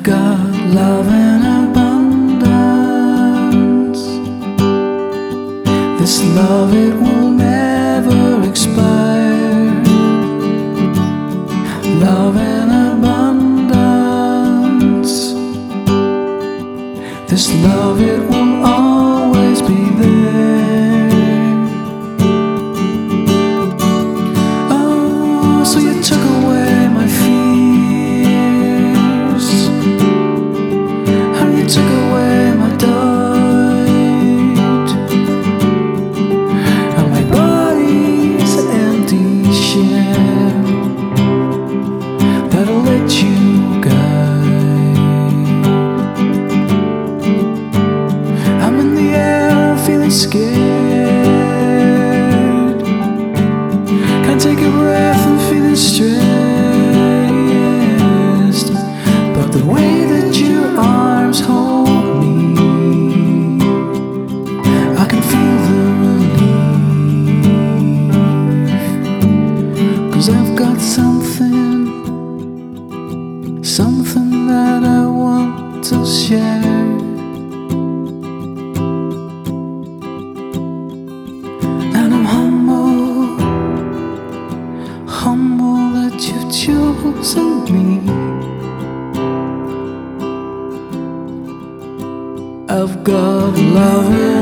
got love in abundance. This love, it will never expire. Love in abundance. This love, it will always be there. Oh, so you took away my fears, and you took away my doubt, and my body's an empty shell that'll let you guide. I'm in the air feeling scared, can't take a breath and feeling stressed, but the way that your arms hold me, I can feel the relief. 'Cause I've got something that I want to share. And I'm humble that you've chosen me. I've got love in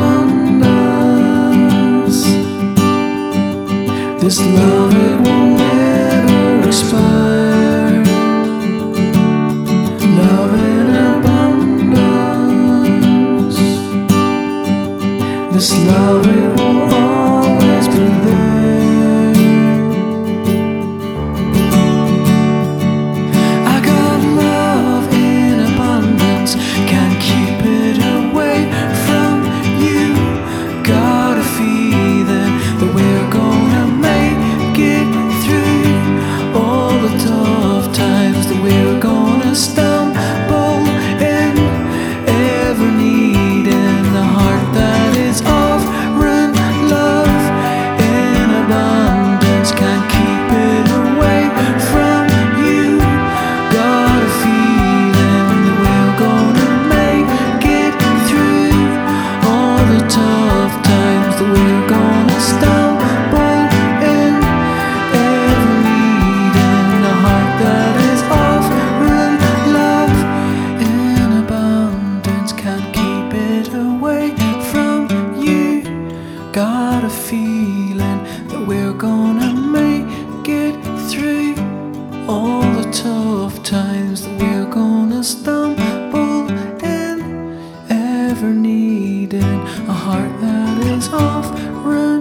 abundance. This love, it will never expire. Love in abundance. This love, it will always be there. I got love in abundance, can't keep it away from you. Got a feeling that we're gonna make it through all the tough times, that we're gonna stumble in, ever needing a heart that is offering love in abundance. Can't keep it away from you. Got a feeling that we're gonna make it through all the tough times, that we're gonna stumble in, ever needing a heart that is offering love in abundance. Can't keep it away from you. Got a feeling that we're gonna make it through all the tough times, that we're gonna stumble in, ever needing a heart that is offering